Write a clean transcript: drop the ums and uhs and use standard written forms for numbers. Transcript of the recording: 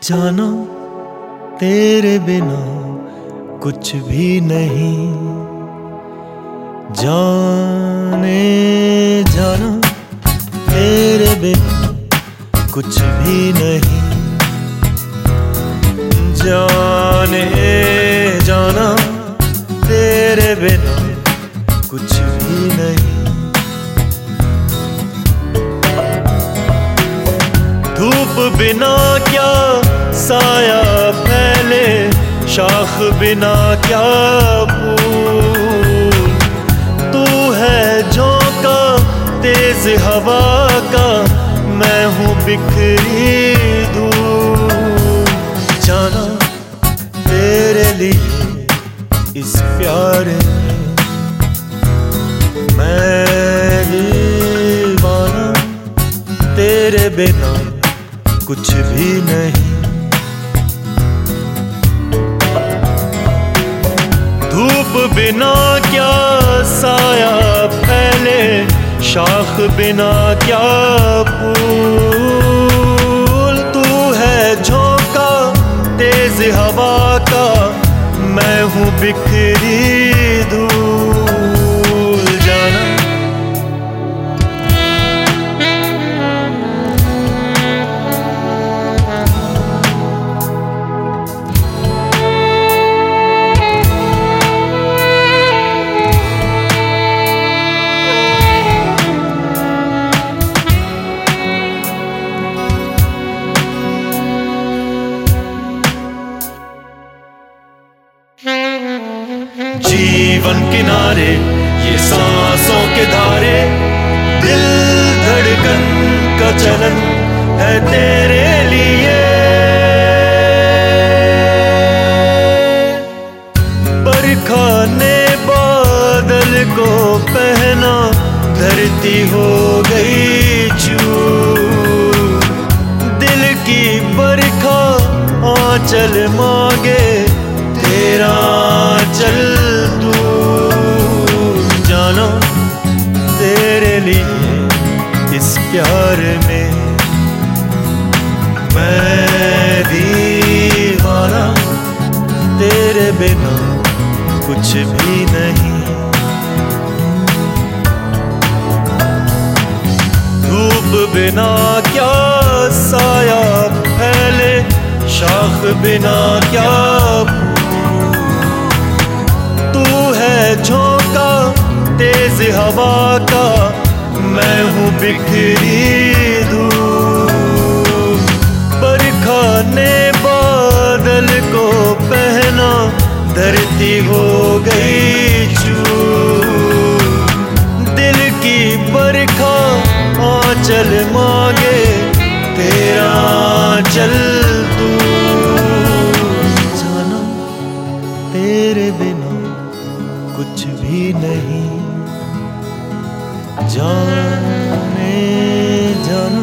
जाना तेरे बिना कुछ भी नहीं, जाने जाना तेरे बिना कुछ भी नहीं, जाने जाना तेरे बिना कुछ भी नहीं। धूप बिना क्या साया फैले, शाख बिना क्या फूल, तू है झोंका तेज हवा का, मैं हूँ बिखरी धूल। जाना तेरे लिए इस प्यार में मैं दीवाना, तेरे बिना कुछ भी नहीं। धूप बिना क्या साया फैले, शाख बिना क्या फूल, तू है झोंका तेज हवा का, मैं हूँ बिखरी धूल। जाना जीवन किनारे ये सांसों के धारे, दिल धड़कन का चलन है तेरे लिए। बरखा ने बादल को पहना, धरती हो गई चूर, दिल की बरखा आंचल मांगे तेरा चल दूर। जाना तेरे लिए इस प्यार में मैं दीवाना, तेरे बिना कुछ भी नहीं। धूप बिना क्या साया फैले, शाख बिना क्या झोंका तेज हवा का, मैं हूँ बिखरी धूल। बरखा ने बादल को पहना, धरती हो गई चूर, दिल की बरखा आंचल मांगे तेरा चल दूर। जाना तेरे बिना कुछ भी नहीं, जाने जाना